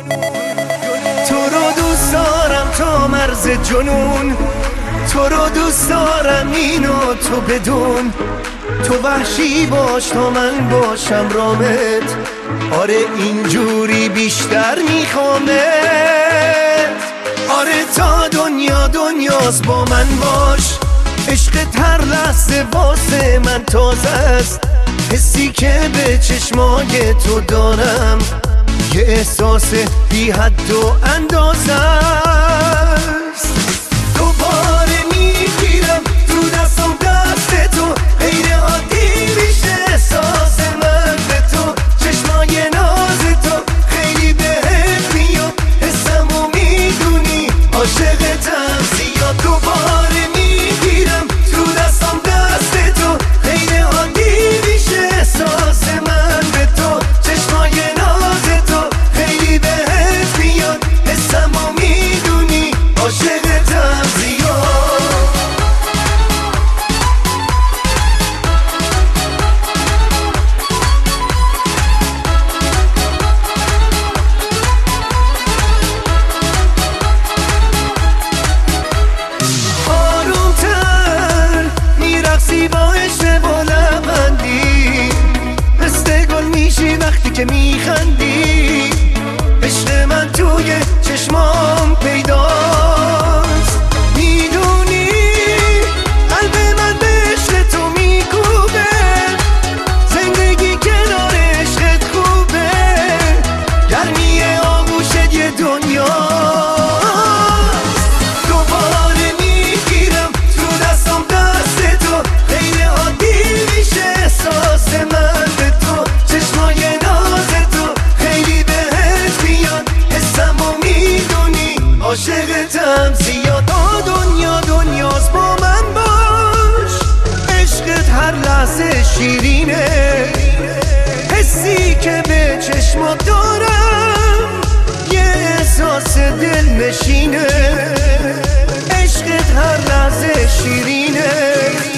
تو رو دوست دارم تا مرز جنون، تو رو دوست دارم اینو تو بدون. تو وحشی باش تا من باشم رامت، آره اینجوری بیشتر میخوامت. آره تا دنیا دنیاست با من باش، عشقت هر لحظه واسه من تازه است. حسی که به چشمای تو دارم یه احساس بی حد و اندازه است. دوباره میگیرم تو دستم دست تو، غیر عادی میشه احساس من به تو. چشمای ناز تو خیلی بهت میاد، حسمو میدونی عاشقتم زیاد. دوباره میگیرم تو دستم دست تو، غیر عادی میشه احساس من به تو. چشمای ناز تو خیلی بهت میاد، حسمو میدونی عاشقتم زیاد. آرومتر میرقصی با عشق و لبندی، مثل گل میشی وقتی که میخندی. عشق من توی چشمام پیداست، میدونی قلب من به عشق تو میکوبه. زندگی کنار عشقت خوبه، گرمی آغوشت یه دنیاست. دوباره میگیرم تو دستم دست تو، غیر عادی میشه احساس من به تو. چشمای ناز تو خیلی بهت میاد، حسمو میدونی عاشقتم زیاد. دنیا دنیاست با من باش، عشقت هر لحظه شیرینه. حسی که به چشمات دارم یه احساس دلنشینه. عشقت هر لحظه شیرینه.